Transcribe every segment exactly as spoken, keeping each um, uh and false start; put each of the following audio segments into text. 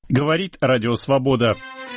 Говорит Радио Свобода.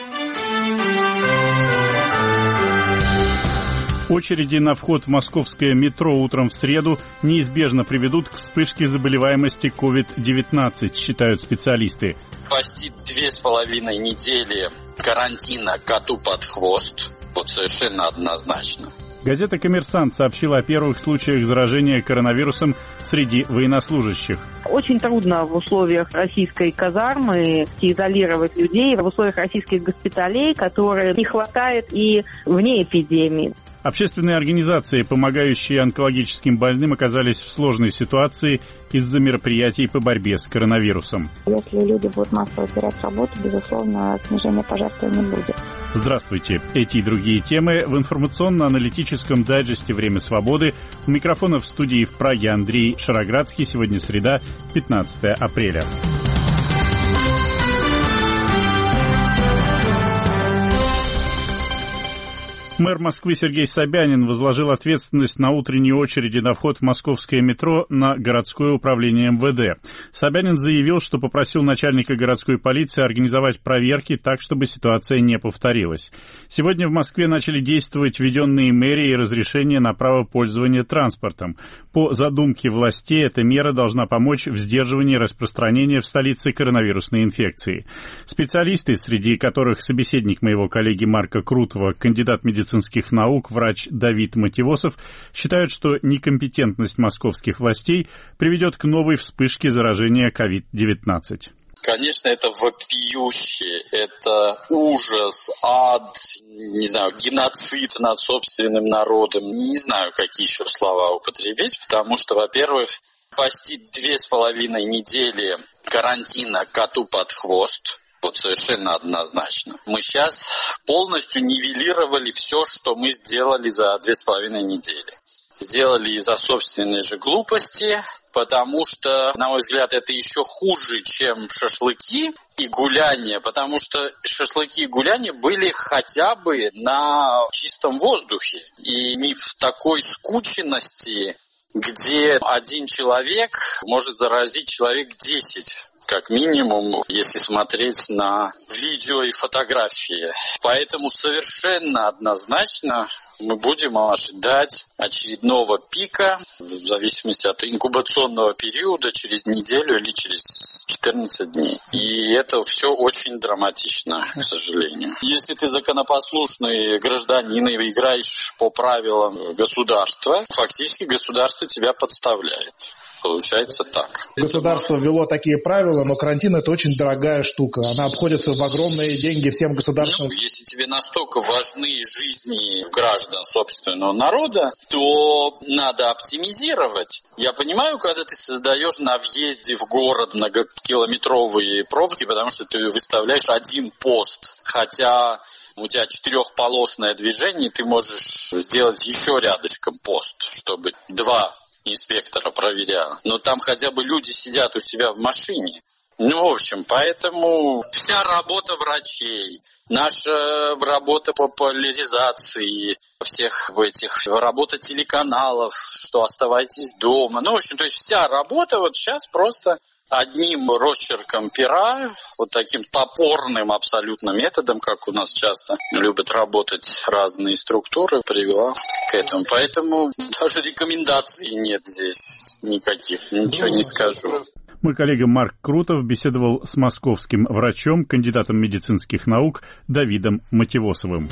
Очереди на вход в московское метро утром в среду неизбежно приведут к вспышке заболеваемости ковид девятнадцать, считают специалисты. Почти две с половиной недели карантина коту под хвост. Вот совершенно однозначно. Газета «Коммерсант» сообщила о первых случаях заражения коронавирусом среди военнослужащих. Очень трудно в условиях российской казармы изолировать людей, в условиях российских госпиталей, которые не хватает и вне эпидемии. Общественные организации, помогающие онкологическим больным, оказались в сложной ситуации из-за мероприятий по борьбе с коронавирусом. Если люди будут массово терять работу, безусловно, снижения пожертвований не будет. Здравствуйте. Эти и другие темы в информационно-аналитическом дайджесте «Время свободы». У микрофона в студии в Праге Андрей Шароградский. Сегодня среда, пятнадцатое апреля. Мэр Москвы Сергей Собянин возложил ответственность на утренние очереди на вход в московское метро на городское управление эм вэ дэ. Собянин заявил, что попросил начальника городской полиции организовать проверки так, чтобы ситуация не повторилась. Сегодня в Москве начали действовать введенные мэрией разрешения на право пользования транспортом. По задумке властей, эта мера должна помочь в сдерживании распространения в столице коронавирусной инфекции. Специалисты, среди которых собеседник моего коллеги Марка Крутова, кандидат медицинских наук, врач Давид Матевосов, считают, что некомпетентность московских властей приведет к новой вспышке заражения ковид девятнадцать. Конечно, это вопиюще, это ужас, ад, не знаю, геноцид над собственным народом. Не знаю, какие еще слова употребить, потому что, во-первых, почти две с половиной недели карантина коту под хвост. Вот совершенно однозначно. Мы сейчас полностью нивелировали все, что мы сделали за две с половиной недели. Сделали из-за собственной же глупости, потому что, на мой взгляд, это еще хуже, чем шашлыки и гуляния, потому что шашлыки и гуляния были хотя бы на чистом воздухе. И миф такой скученности, где один человек может заразить человек десять. Как минимум, если смотреть на видео и фотографии. Поэтому совершенно однозначно мы будем ожидать очередного пика, в зависимости от инкубационного периода, через неделю или через четырнадцать дней. И это все очень драматично, к сожалению. Если ты законопослушный гражданин и играешь по правилам государства, фактически государство тебя подставляет. Получается так. Государство ввело такие правила, но карантин — это очень дорогая штука. Она обходится в огромные деньги всем государствам. Ну, если тебе настолько важны жизни граждан собственного народа, то надо оптимизировать. Я понимаю, когда ты создаешь на въезде в город многокилометровые пробки, потому что ты выставляешь один пост, хотя у тебя четырехполосное движение, ты можешь сделать еще рядышком пост, чтобы два инспектора проверял. Но там хотя бы люди сидят у себя в машине. Ну, в общем, поэтому вся работа врачей, наша работа по популяризации всех этих, работа телеканалов, что оставайтесь дома. Ну, в общем, то есть вся работа вот сейчас просто одним росчерком пера, вот таким топорным абсолютно методом, как у нас часто любят работать разные структуры, привела к этому. Поэтому даже рекомендаций нет здесь никаких, ничего не скажу. Мой коллега Марк Крутов беседовал с московским врачом, кандидатом медицинских наук Давидом Матевосовым.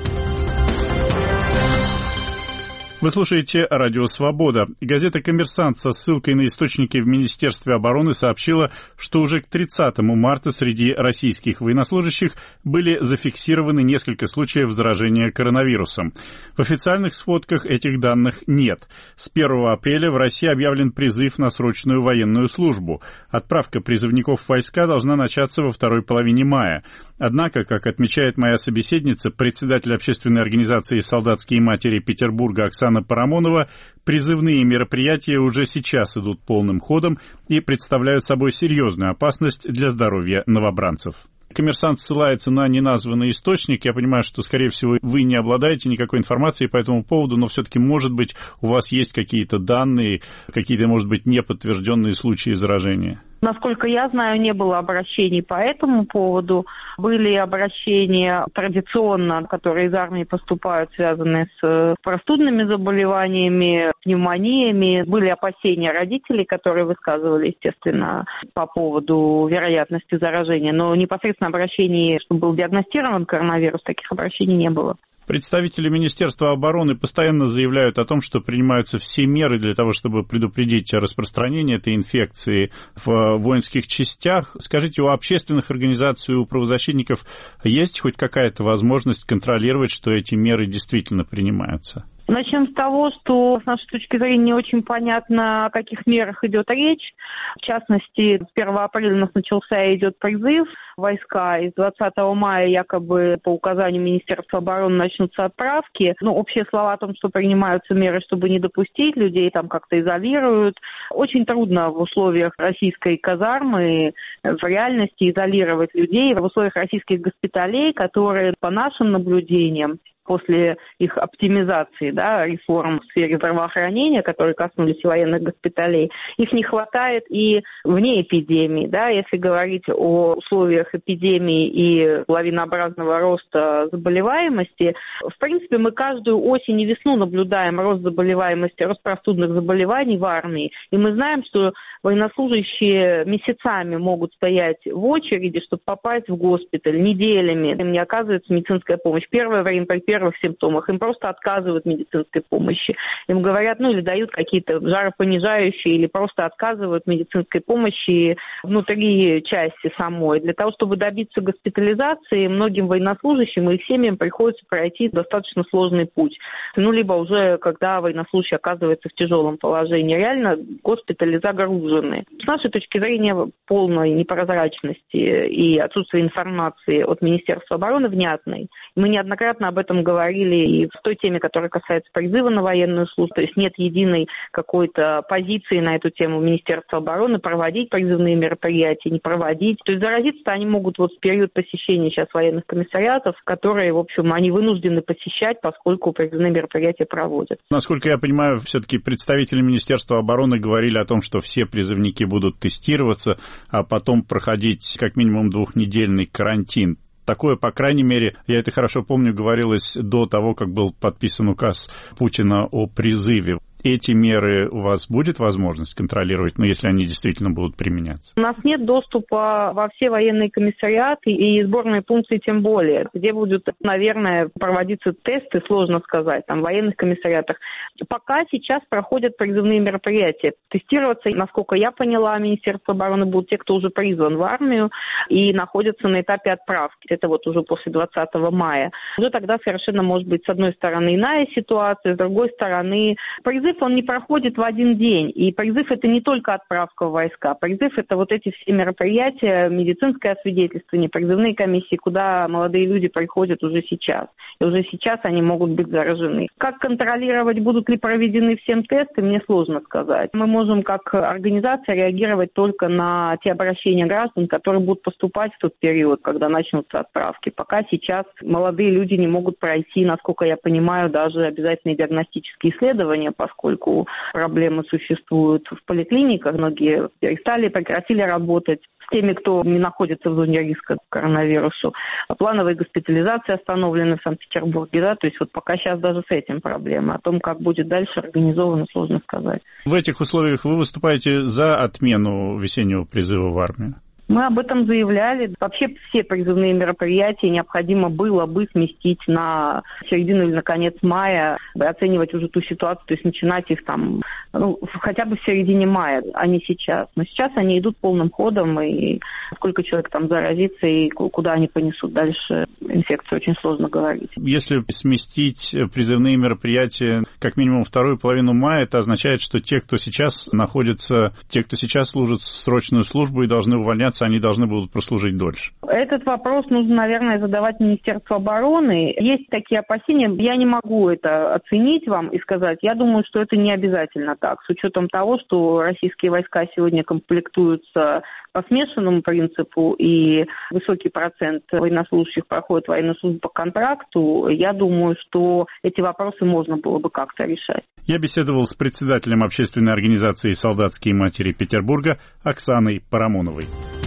Вы слушаете Радио Свобода. Газета «Коммерсант» со ссылкой на источники в Министерстве обороны сообщила, что уже к тридцатому марта среди российских военнослужащих были зафиксированы несколько случаев заражения коронавирусом. В официальных сводках этих данных нет. С первого апреля в России объявлен призыв на срочную военную службу. Отправка призывников в войска должна начаться во второй половине мая. Однако, как отмечает моя собеседница, председатель общественной организации «Солдатские матери» Петербурга Оксана Парамонова, призывные мероприятия уже сейчас идут полным ходом и представляют собой серьезную опасность для здоровья новобранцев. Коммерсант ссылается на неназванный источник. Я понимаю, что, скорее всего, вы не обладаете никакой информацией по этому поводу, но все-таки, может быть, у вас есть какие-то данные, какие-то, может быть, неподтвержденные случаи заражения? Насколько я знаю, не было обращений по этому поводу. Были обращения традиционно, которые из армии поступают, связанные с простудными заболеваниями, пневмониями. Были опасения родителей, которые высказывали, естественно, по поводу вероятности заражения. Но непосредственно обращений, чтобы был диагностирован коронавирус, таких обращений не было. Представители Министерства обороны постоянно заявляют о том, что принимаются все меры для того, чтобы предупредить распространение этой инфекции в воинских частях. Скажите, у общественных организаций, у правозащитников есть хоть какая-то возможность контролировать, что эти меры действительно принимаются? Начнем с того, что с нашей точки зрения не очень понятно, о каких мерах идет речь. В частности, с первого апреля у нас начался и идет призыв войска. И с двадцатого мая якобы по указанию Министерства обороны начнутся отправки. Ну, общие слова о том, что принимаются меры, чтобы не допустить людей, там как-то изолируют. Очень трудно в условиях российской казармы в реальности изолировать людей, в условиях российских госпиталей, которые, по нашим наблюдениям, после их оптимизации, да, реформ в сфере здравоохранения, которые коснулись военных госпиталей, их не хватает и вне эпидемии. Да, если говорить о условиях эпидемии и лавинообразного роста заболеваемости, в принципе, мы каждую осень и весну наблюдаем рост заболеваемости, рост простудных заболеваний в армии. И мы знаем, что военнослужащие месяцами могут стоять в очереди, чтобы попасть в госпиталь, неделями. Им не оказывается медицинская помощь. Первое время при первых симптомах им просто отказывают в медицинской помощи. Им говорят, ну или дают какие-то жаропонижающие, или просто отказывают в медицинской помощи внутри части самой. Для того, чтобы добиться госпитализации, многим военнослужащим и их семьям приходится пройти достаточно сложный путь. Ну, либо уже, когда военнослужащий оказывается в тяжелом положении. Реально госпитали загружены. С нашей точки зрения, полной непрозрачности и отсутствие информации от Министерства обороны внятной. Мы неоднократно об этом говорили и в той теме, которая касается призыва на военную службу. То есть нет единой какой-то позиции на эту тему Министерства обороны проводить призывные мероприятия, не проводить. То есть заразиться-то они могут вот в период посещения сейчас военных комиссариатов, которые, в общем, они вынуждены посещать, поскольку призывные мероприятия проводят. Насколько я понимаю, все-таки представители Министерства обороны говорили о том, что все призывники будут тестироваться, а потом проходить как минимум двухнедельный карантин. Такое, по крайней мере, я это хорошо помню, говорилось до того, как был подписан указ Путина о призыве. Эти меры у вас будет возможность контролировать, ну, если они действительно будут применяться? У нас нет доступа во все военные комиссариаты и сборные пункты тем более, где будут, наверное, проводиться тесты, сложно сказать, там, в военных комиссариатах. Пока сейчас проходят призывные мероприятия. Тестироваться, насколько я поняла, Министерство обороны будут те, кто уже призван в армию и находятся на этапе отправки. Это вот уже после двадцатого мая. Уже тогда совершенно может быть, с одной стороны, иная ситуация, с другой стороны, призыв он не проходит в один день. И призыв это не только отправка в войска. Призыв это вот эти все мероприятия, медицинское освидетельствование, призывные комиссии, куда молодые люди приходят уже сейчас. И уже сейчас они могут быть заражены. Как контролировать, будут ли проведены всем тесты, мне сложно сказать. Мы можем как организация реагировать только на те обращения граждан, которые будут поступать в тот период, когда начнутся отправки. Пока сейчас молодые люди не могут пройти, насколько я понимаю, даже обязательные диагностические исследования, поскольку поскольку проблемы существуют в поликлиниках, многие перестали, прекратили работать с теми, кто не находится в зоне риска к коронавирусу. А плановые госпитализации остановлены в Санкт-Петербурге, да, то есть вот пока сейчас даже с этим проблема. О том, как будет дальше организовано, сложно сказать. В этих условиях вы выступаете за отмену весеннего призыва в армию? Мы об этом заявляли. Вообще все призывные мероприятия необходимо было бы сместить на середину или на конец мая, оценивать уже ту ситуацию, то есть начинать их там, ну, хотя бы в середине мая, а не сейчас. Но сейчас они идут полным ходом, и сколько человек там заразится, и куда они понесут дальше инфекцию, очень сложно говорить. Если сместить призывные мероприятия как минимум вторую половину мая, это означает, что те, кто сейчас находится, те, кто сейчас служит срочную службу и должны увольняться, они должны будут прослужить дольше? Этот вопрос нужно, наверное, задавать Министерству обороны. Есть такие опасения. Я не могу это оценить вам и сказать. Я думаю, что это не обязательно так. С учетом того, что российские войска сегодня комплектуются по смешанному принципу и высокий процент военнослужащих проходит военную службу по контракту, я думаю, что эти вопросы можно было бы как-то решать. Я беседовал с председателем общественной организации «Солдатские матери» Петербурга Оксаной Парамоновой.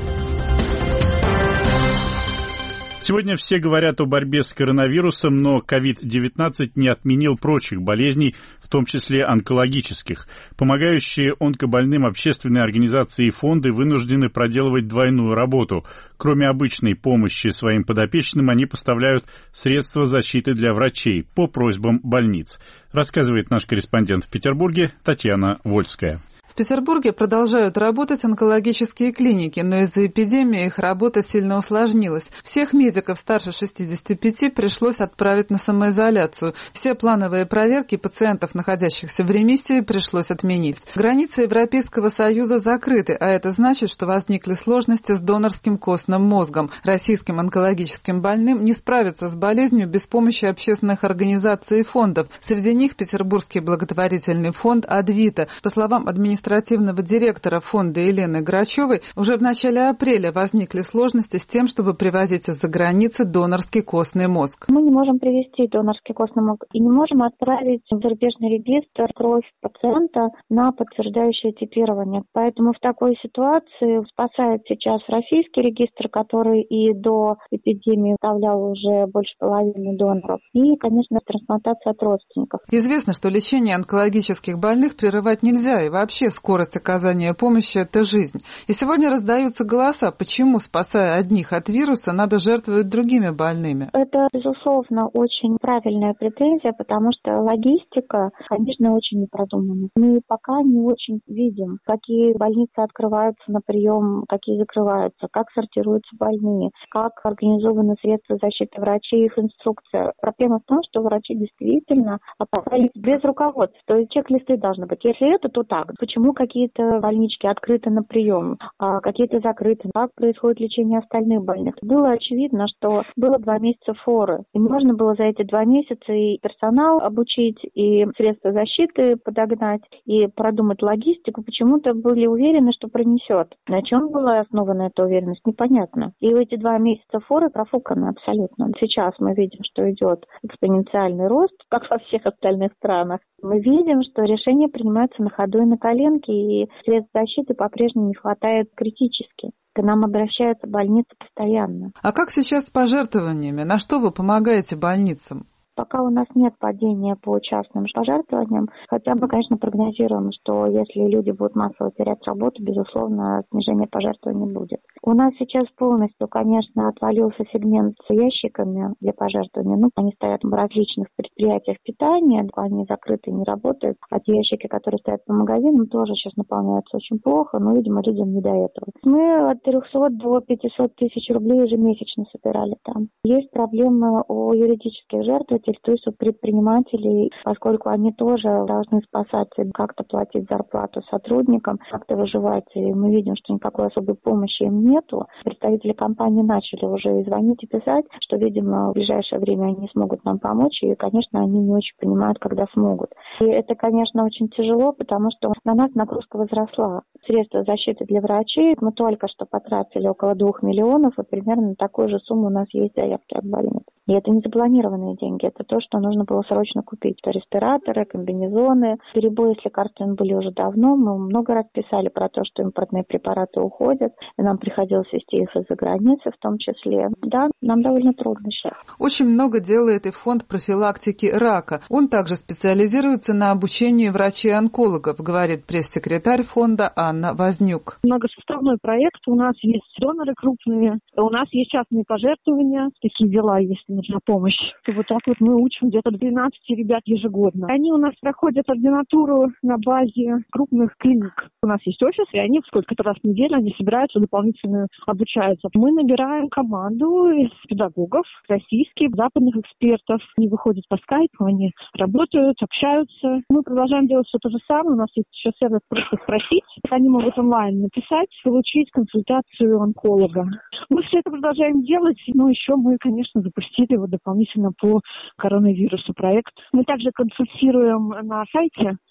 Сегодня все говорят о борьбе с коронавирусом, но ковид девятнадцать не отменил прочих болезней, в том числе онкологических. Помогающие онкобольным общественные организации и фонды вынуждены проделывать двойную работу. Кроме обычной помощи своим подопечным, они поставляют средства защиты для врачей по просьбам больниц, рассказывает наш корреспондент в Петербурге Татьяна Вольская. В Петербурге продолжают работать онкологические клиники, но из-за эпидемии их работа сильно усложнилась. Всех медиков старше шестидесяти пяти пришлось отправить на самоизоляцию. Все плановые проверки пациентов, находящихся в ремиссии, пришлось отменить. Границы Европейского Союза закрыты, а это значит, что возникли сложности с донорским костным мозгом. Российским онкологическим больным не справиться с болезнью без помощи общественных организаций и фондов. Среди них Петербургский благотворительный фонд «Адвита». По словам администрации, административного директора фонда Елены Грачевой, уже в начале апреля возникли сложности с тем, чтобы привозить из-за границы донорский костный мозг. Мы не можем привезти донорский костный мозг и не можем отправить в зарубежный регистр кровь пациента на подтверждающее типирование. Поэтому в такой ситуации спасает сейчас российский регистр, который и до эпидемии составлял уже больше половины доноров. И, конечно, трансплантация от родственников. Известно, что лечение онкологических больных прерывать нельзя, и вообще скорость оказания помощи – это жизнь. И сегодня раздаются голоса, почему, спасая одних от вируса, надо жертвовать другими больными. Это, безусловно, очень правильная претензия, потому что логистика, конечно, очень непродумана. Мы пока не очень видим, какие больницы открываются на прием, какие закрываются, как сортируются больные, как организованы средства защиты врачей, их инструкция. Проблема в том, что врачи действительно оказались без руководства. То есть чек-листы должны быть. Если это, то так. Почему какие-то больнички открыты на прием, а какие-то закрыты? Как происходит лечение остальных больных? Было очевидно, что было два месяца форы. И можно было за эти два месяца и персонал обучить, и средства защиты подогнать, и продумать логистику. Почему-то были уверены, что пронесет. На чем была основана эта уверенность, непонятно. И эти два месяца форы профуканы абсолютно. Сейчас мы видим, что идет экспоненциальный рост, как во всех остальных странах. Мы видим, что решения принимаются на ходу и на коленке, и средств защиты по-прежнему не хватает критически. К нам обращаются больницы постоянно. А как сейчас с пожертвованиями? На что вы помогаете больницам? Пока у нас нет падения по частным пожертвованиям, хотя мы, конечно, прогнозируем, что если люди будут массово терять работу, безусловно, снижения пожертвований будет. У нас сейчас полностью, конечно, отвалился сегмент с ящиками для пожертвований. Ну, они стоят в различных предприятиях питания, они закрыты, не работают. А те ящики, которые стоят по магазинам, тоже сейчас наполняются очень плохо, но, видимо, людям не до этого. Мы от трехсот до пятисот тысяч рублей ежемесячно собирали там. Есть проблема о юридических жертвах, то есть у предпринимателей, поскольку они тоже должны спасать, как-то платить зарплату сотрудникам, как-то выживать, и мы видим, что никакой особой помощи им нету. Представители компании начали уже и звонить и писать, что, видимо, в ближайшее время они смогут нам помочь, и, конечно, они не очень понимают, когда смогут. И это, конечно, очень тяжело, потому что на нас нагрузка возросла. Средства защиты для врачей мы только что потратили около двух миллионов, и примерно такую же сумму у нас есть заявки от больниц. И это не запланированные деньги, это то, что нужно было срочно купить. То респираторы, комбинезоны. Перебои с лекарствами были уже давно. Мы много раз писали про то, что импортные препараты уходят, и нам приходилось везти их из-за границы в том числе. Да, нам довольно трудно сейчас. Очень много делает и фонд профилактики рака. Он также специализируется на обучении врачей-онкологов, говорит пресс-секретарь фонда Анна Вознюк. Многосоставной проект. У нас есть доноры крупные, у нас есть частные пожертвования. Такие дела, если нужна помощь. И вот так вот мы учим где-то двенадцать ребят ежегодно. Они у нас проходят ординатуру на базе крупных клиник. У нас есть офис, и они сколько-то раз в неделю они собираются, дополнительно обучаются. Мы набираем команду из педагогов, российских, западных экспертов. Они выходят по скайпу, они работают, общаются. Мы продолжаем делать все то же самое. У нас есть еще сервис «Просто спросить». Они могут онлайн написать, получить консультацию онколога. Мы все это продолжаем делать, но еще мы, конечно, запустили его дополнительно по коронавирусу проект. Мы также консультируем на сайте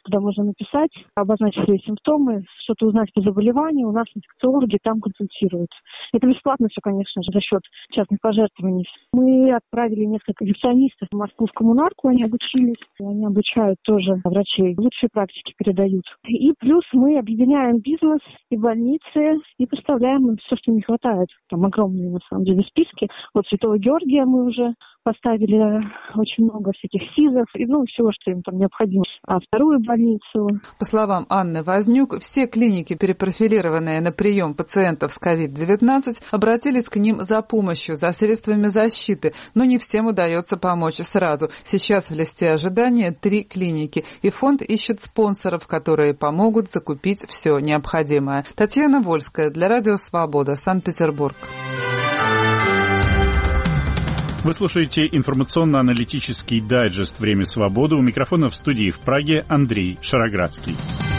куда можно написать, обозначить свои симптомы, что-то узнать по заболеванию. У нас инфекциологи там консультируют. Это бесплатно все, конечно же, за счет частных пожертвований. Мы отправили несколько инфекционистов в Москву в коммунарку, они обучились, они обучают тоже врачей, лучшие практики передают. И плюс мы объединяем бизнес и больницы и поставляем им все, что не хватает. Там огромные, на самом деле, списки. Вот Святого Георгия мы уже поставили очень много всяких СИЗов и ну, всего, что им там необходимо. А вторую больницу... По словам Анны Вознюк, все клиники, перепрофилированные на прием пациентов с ковид девятнадцать, обратились к ним за помощью, за средствами защиты, но не всем удается помочь сразу. Сейчас в листе ожидания три клиники, и фонд ищет спонсоров, которые помогут закупить все необходимое. Татьяна Вольская для Радио Свобода, Санкт-Петербург. Вы слушаете информационно-аналитический дайджест «Время свободы». У микрофона в студии в Праге Андрей Шароградский.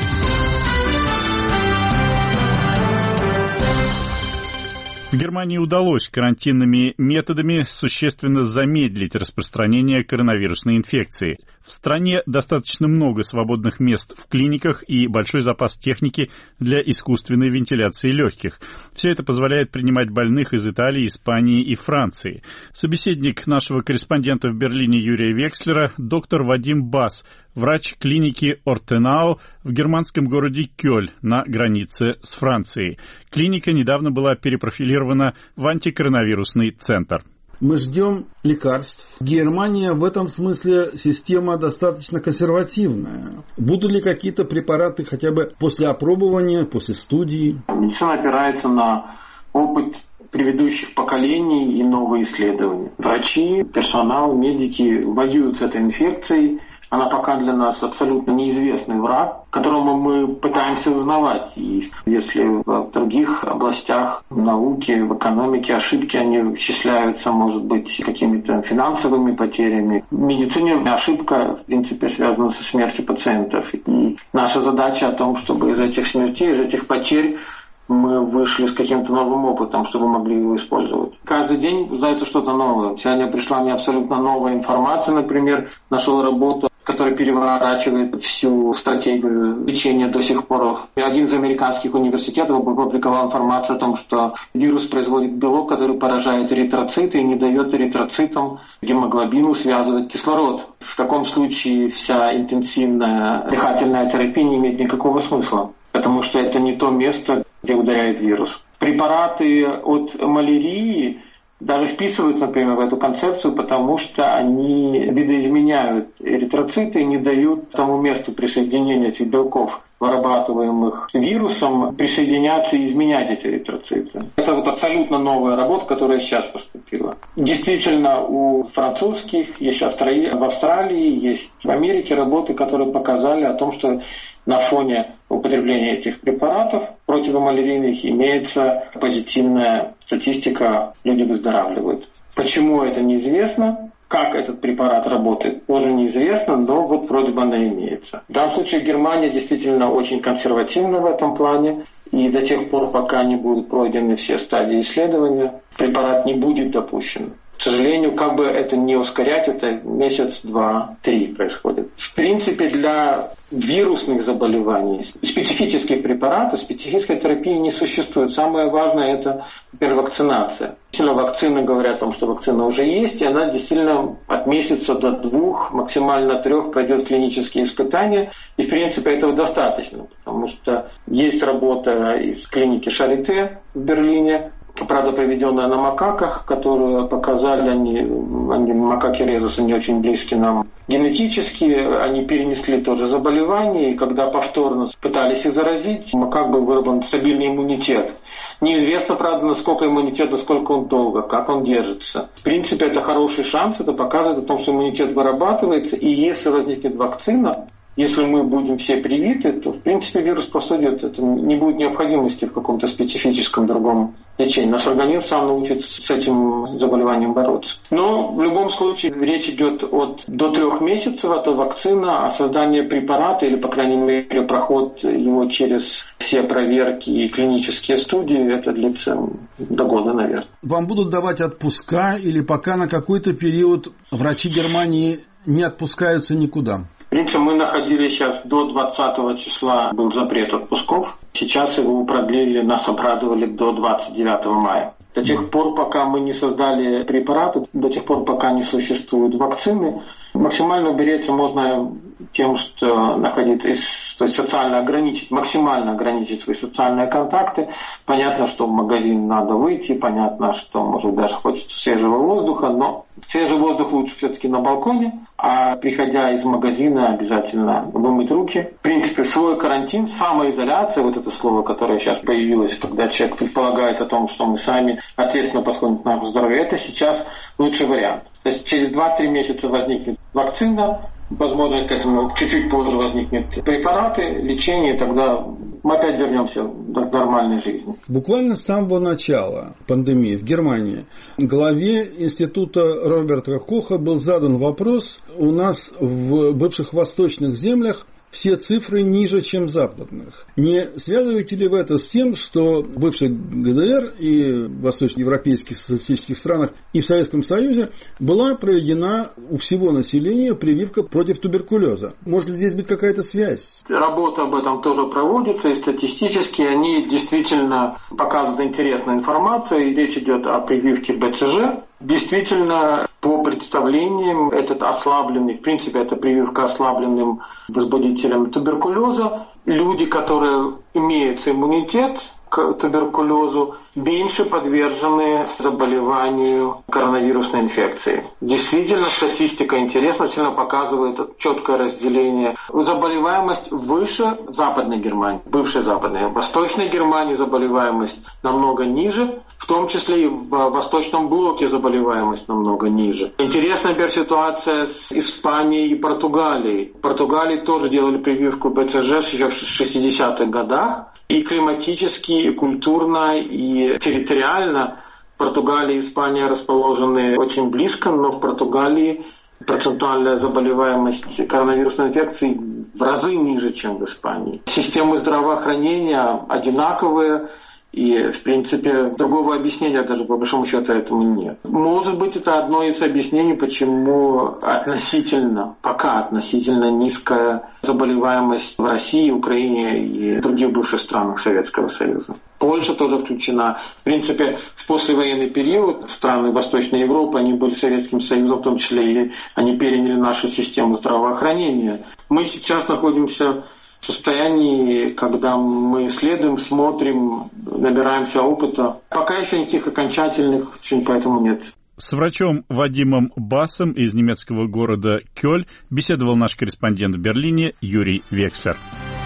В Германии удалось карантинными методами существенно замедлить распространение коронавирусной инфекции. В стране достаточно много свободных мест в клиниках и большой запас техники для искусственной вентиляции легких. Все это позволяет принимать больных из Италии, Испании и Франции. Собеседник нашего корреспондента в Берлине Юрия Векслера, доктор Вадим Бас, врач клиники Ортенау в германском городе Кёль на границе с Францией. Клиника недавно была перепрофилирована в антикоронавирусный центр. Мы ждем лекарств. Германия в этом смысле система достаточно консервативная. Будут ли какие-то препараты хотя бы после опробования, после студии? Медицина опирается на опыт предыдущих поколений и новые исследования. Врачи, персонал, медики воюют с этой инфекцией. Она пока для нас абсолютно неизвестный враг, которому мы пытаемся узнавать. И если в других областях науки, в экономике ошибки, они исчисляются, может быть, какими-то финансовыми потерями. В медицине ошибка, в принципе, связана со смертью пациентов. И наша задача о том, чтобы из этих смертей, из этих потерь мы вышли с каким-то новым опытом, чтобы могли его использовать. Каждый день узнается что-то новое. Сегодня пришла мне абсолютно новая информация, например, нашел работу, которая переворачивает всю стратегию лечения до сих пор. Один из американских университетов опубликовал информацию о том, что вирус производит белок, который поражает эритроциты и не дает эритроцитам, гемоглобину связывать кислород. В таком случае вся интенсивная дыхательная терапия не имеет никакого смысла, потому что это не то место, где ударяет вирус. Препараты от малярии даже вписываются, например, в эту концепцию, потому что они видоизменяют эритроциты и не дают тому месту присоединения этих белков, вырабатываемых вирусом, присоединяться и изменять эти эритроциты. Это вот абсолютно новая работа, которая сейчас поступила. Действительно, у французских, есть в Австралии, есть в Америке работы, которые показали о том, что на фоне употребления этих препаратов противомалярийных имеется позитивная статистика, люди выздоравливают. Почему это неизвестно? Как этот препарат работает, тоже неизвестно, но вот вроде бы она имеется. В данном случае Германия действительно очень консервативна в этом плане, и до тех пор, пока не будут пройдены все стадии исследования, препарат не будет допущен. К сожалению, как бы это не ускорять, это месяц, два, три происходит. В принципе, для вирусных заболеваний специфических препаратов, специфической терапии не существует. Самое важное – это, например, вакцинация. Действительно, вакцины говорят о том, что вакцина уже есть, и она действительно от месяца до двух, максимально трех пройдет клинические испытания. И, в принципе, этого достаточно, потому что есть работа из клиники Шарите в Берлине, правда, проведенная на макаках, которые показали, они, они макаки резуса не очень близки нам генетически, они перенесли тоже заболевание, и когда повторно пытались их заразить, макак был выработан стабильный иммунитет. Неизвестно, правда, насколько иммунитет, насколько он долго, как он держится. В принципе, это хороший шанс, это показывает о том, что иммунитет вырабатывается, и если возникнет вакцина, если мы будем все привиты, то, в принципе, вирус просто уйдет. Это не будет необходимости в каком-то специфическом другом лечении. Наш организм сам научится с этим заболеванием бороться. Но в любом случае речь идет от до трех месяцев, это вакцина, а создание препарата, или, по крайней мере, проход его через все проверки и клинические студии, это длится до года, наверное. Вам будут давать отпуска или пока на какой-то период врачи Германии не отпускаются никуда? В В принципе, мы находились сейчас до двадцатого числа, был запрет отпусков. Сейчас его продлили, нас обрадовали до двадцать девятого мая. До тех пор, пока мы не создали препараты, до тех пор, пока не существуют вакцины, максимально уберечься можно тем, что находиться, то есть социально ограничить, максимально ограничить свои социальные контакты. Понятно, что в магазин надо выйти, понятно, что, может, даже хочется свежего воздуха, но свежий воздух лучше все-таки на балконе, а приходя из магазина, обязательно вымыть руки. В принципе, свой карантин, самоизоляция, вот это слово, которое сейчас появилось, когда человек предполагает о том, что мы сами ответственно подходим к нашему здоровью, это сейчас лучший вариант. То есть через два-три месяца возникнет вакцина, возможно, к этому чуть-чуть позже возникнет препараты, лечение, и тогда мы опять вернемся к нормальной жизни. Буквально с самого начала пандемии в Германии главе института Роберта Коха был задан вопрос: у нас в бывших восточных землях все цифры ниже, чем западных. Не связываете ли вы это с тем, что в бывшей ГДР и в восточноевропейских социалистических странах и в Советском Союзе была проведена у всего населения прививка против туберкулеза? Может ли здесь быть какая-то связь? Работа об этом тоже проводится, и статистически они действительно показывают интересную информацию, и речь идет о прививке БЦЖ. Действительно, по представлениям, этот ослабленный, в принципе, это прививка ослабленным возбудителем туберкулеза. Люди, которые имеют иммунитет к туберкулезу, меньше подвержены заболеванию коронавирусной инфекцией. Действительно, статистика интересна, сильно показывает четкое разделение. Заболеваемость выше Западной Германии, бывшей Западной. В Восточной Германии заболеваемость намного ниже, в том числе и в Восточном блоке заболеваемость намного ниже. Интересная, например, ситуация с Испанией и Португалией. В Португалии тоже делали прививку БЦЖ еще в шестидесятых годах. И климатически, и культурно, и территориально Португалия и Испания расположены очень близко, но в Португалии процентуальная заболеваемость коронавирусной инфекцией в разы ниже, чем в Испании. Системы здравоохранения одинаковые, и, в принципе, другого объяснения даже по большому счету этому нет. Может быть, это одно из объяснений, почему относительно, пока относительно низкая заболеваемость в России, Украине и других бывших странах Советского Союза. Польша тоже включена. В принципе, в послевоенный период страны Восточной Европы, они были Советским Союзом, в том числе и они переняли нашу систему здравоохранения. Мы сейчас находимся в состоянии, когда мы исследуем, смотрим, набираемся опыта. Пока еще никаких окончательных причин поэтому нет. С врачом Вадимом Басом из немецкого города Кёль беседовал наш корреспондент в Берлине Юрий Векслер.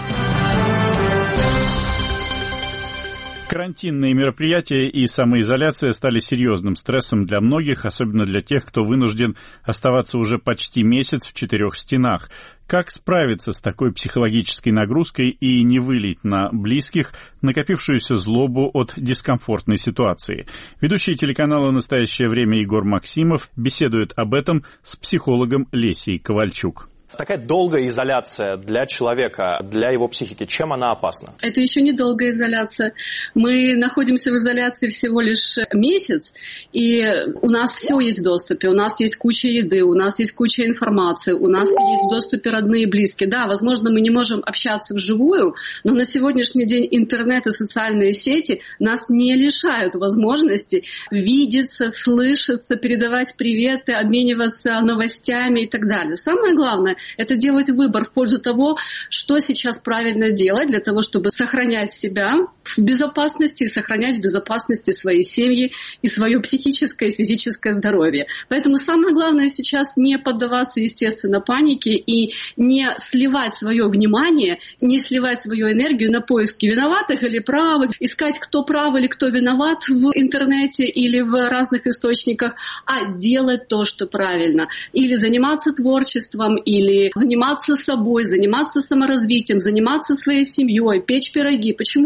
Карантинные мероприятия и самоизоляция стали серьезным стрессом для многих, особенно для тех, кто вынужден оставаться уже почти месяц в четырех стенах. Как справиться с такой психологической нагрузкой и не вылить на близких накопившуюся злобу от дискомфортной ситуации? Ведущий телеканала «Настоящее время» Егор Максимов беседует об этом с психологом Лесей Ковальчук. Такая долгая изоляция для человека, для его психики, чем она опасна? Это еще не долгая изоляция. Мы находимся в изоляции всего лишь месяц, и у нас все есть в доступе. У нас есть куча еды, у нас есть куча информации, у нас есть в доступе родные и близкие. Да, возможно, мы не можем общаться вживую, но на сегодняшний день интернет и социальные сети нас не лишают возможности видеться, слышаться, передавать приветы, обмениваться новостями и так далее. Самое главное – это делать выбор в пользу того, что сейчас правильно делать для того, чтобы сохранять себя в безопасности и сохранять в безопасности свои семьи и свое психическое и физическое здоровье. Поэтому самое главное сейчас не поддаваться, естественно, панике и не сливать свое внимание, не сливать свою энергию на поиски виноватых или правых, искать, кто прав или кто виноват в интернете или в разных источниках, а делать то, что правильно. Или заниматься творчеством, или заниматься собой, заниматься саморазвитием, заниматься своей семьей, печь пироги. Почему нет?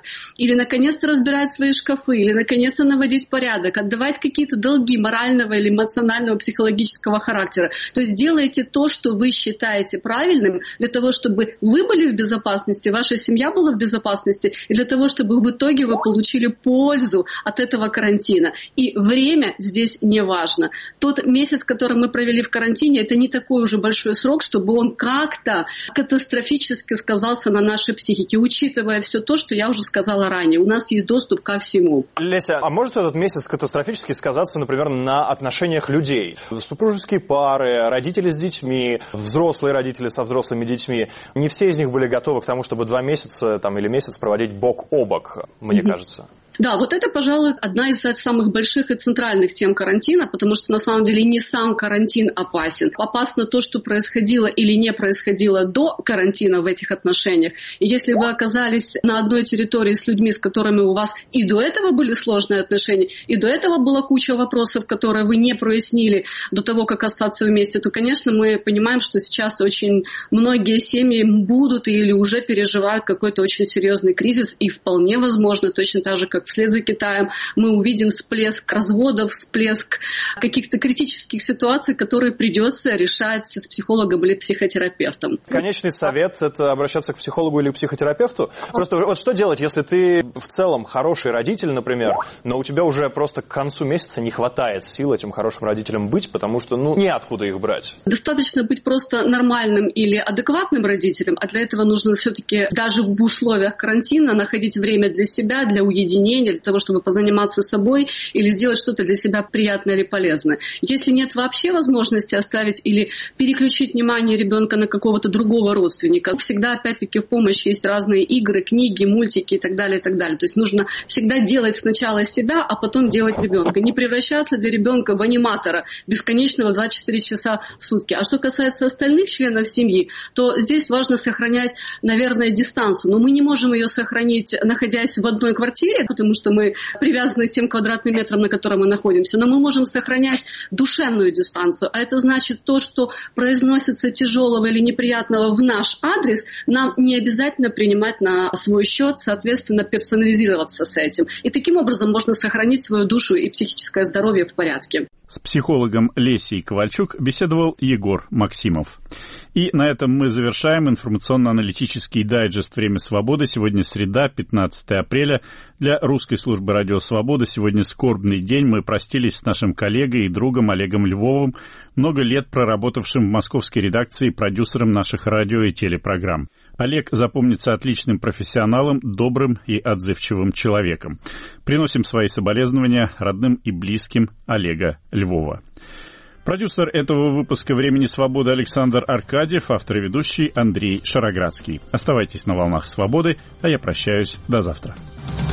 или наконец-то разбирать свои шкафы, или наконец-то наводить порядок, отдавать какие-то долги морального или эмоционального, психологического характера. То есть делайте то, что вы считаете правильным, для того, чтобы вы были в безопасности, ваша семья была в безопасности, и для того, чтобы в итоге вы получили пользу от этого карантина. И время здесь не важно. Тот месяц, который мы провели в карантине, это не такой уже большой срок, чтобы он как-то катастрофически сказался на нашей психике, учитывая все то, что я уже сказала ранее. У нас есть доступ ко всему. Леся, а может этот месяц катастрофически сказаться, например, на отношениях людей? Супружеские пары, родители с детьми, взрослые родители со взрослыми детьми. Не все из них были готовы к тому, чтобы два месяца там, или месяц проводить бок о бок, мне mm-hmm. кажется. Да, вот это, пожалуй, одна из самых больших и центральных тем карантина, потому что на самом деле не сам карантин опасен. Опасно то, что происходило или не происходило до карантина в этих отношениях. И если вы оказались на одной территории с людьми, с которыми у вас и до этого были сложные отношения, и до этого была куча вопросов, которые вы не прояснили до того, как остаться вместе, то, конечно, мы понимаем, что сейчас очень многие семьи будут или уже переживают какой-то очень серьезный кризис, и вполне возможно, точно так же, как вслед за Китаем, мы увидим всплеск разводов, всплеск каких-то критических ситуаций, которые придется решать с психологом или психотерапевтом. Конечный совет – это обращаться к психологу или к психотерапевту? Просто вот что делать, если ты в целом хороший родитель, например, но у тебя уже просто к концу месяца не хватает сил этим хорошим родителям быть, потому что, ну, неоткуда их брать? Достаточно быть просто нормальным или адекватным родителем, а для этого нужно все-таки даже в условиях карантина находить время для себя, для уединения, для того, чтобы позаниматься собой или сделать что-то для себя приятное или полезное. Если нет вообще возможности оставить или переключить внимание ребенка на какого-то другого родственника, всегда, опять-таки, в помощь есть разные игры, книги, мультики и так далее, и так далее. То есть нужно всегда делать сначала себя, а потом делать ребенка. Не превращаться для ребенка в аниматора бесконечного двадцать четыре часа в сутки. А что касается остальных членов семьи, то здесь важно сохранять, наверное, дистанцию. Но мы не можем ее сохранить, находясь в одной квартире, потому что мы привязаны к тем квадратным метрам, на котором мы находимся. Но мы можем сохранять душевную дистанцию. А это значит то, что произносится тяжелого или неприятного в наш адрес, нам не обязательно принимать на свой счет, соответственно, персонализироваться с этим. И таким образом можно сохранить свою душу и психическое здоровье в порядке. С психологом Лесей Ковальчук беседовал Егор Максимов. И на этом мы завершаем информационно-аналитический дайджест «Время свободы». Сегодня среда, пятнадцатое апреля. Для русской службы «Радио Свобода» сегодня скорбный день. Мы простились с нашим коллегой и другом Олегом Львовым, много лет проработавшим в московской редакции продюсером наших радио и телепрограмм. Олег запомнится отличным профессионалом, добрым и отзывчивым человеком. Приносим свои соболезнования родным и близким Олега Львова. Продюсер этого выпуска «Времени свободы» Александр Аркадьев, автор и ведущий Андрей Шароградский. Оставайтесь на волнах свободы, а я прощаюсь до завтра.